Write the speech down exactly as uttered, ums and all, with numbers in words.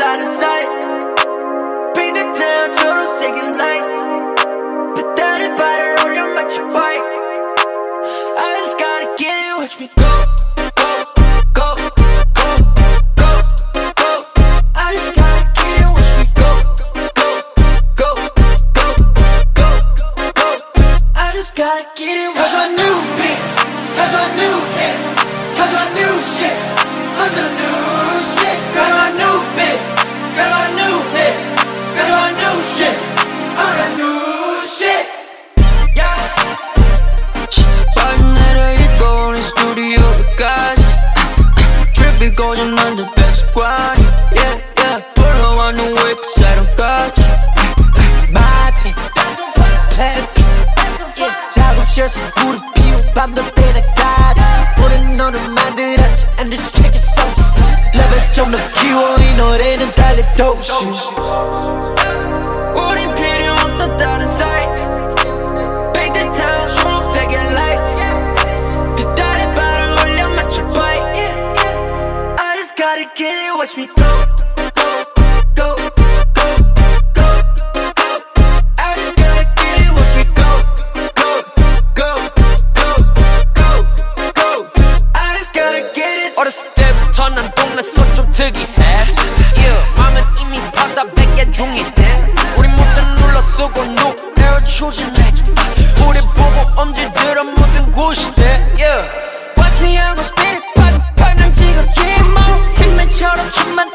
없었다는 sight. Paint the town 초록색인 lights. 배달의 발을 올려 마치 bike. I just gotta get it, watch me go, go, go, go, go, go. I just gotta get it, watch me go, go, go, go, go, go. I just gotta get it, cause my new beat, cause my new hit, cause my new shit, under the new shit. Cause my new beat, cause my new hit, cause my new shit, under the new shit. Yeah. 빨리 내려있고 우리 스튜디오까지 트립이 고장난 듯 뱃습관이 yeah yeah 불러와 new wave 새로까지 My team Plan B yeah 작업실에서 불을 피워 밤도 때나까지 우린 너는 만들었지 and this track is so sick 레벨 좀 더 키워 이 노래는 달려도시 우린 필요 없었다는 sight Paint the town 초록색의 lights 배달의 발을 올려 마치 bike I just gotta get it, watch me go, go, go, go, go, go. I just gotta get it, watch me go, go, go, go, go, go. I just gotta get it. 어렸을 때부터 난 동네서 좀 특이해 yeah, 맘은 이미 파스타 백 개 중이네 우리 모두 눌러 쓰고 노래를 추진해 우리 보고 엄지들어 모든 곳이대 yeah. Watch me, I'm gon' spit it, 팔, 팔 난 지금 힘어 힘맨처럼 춤만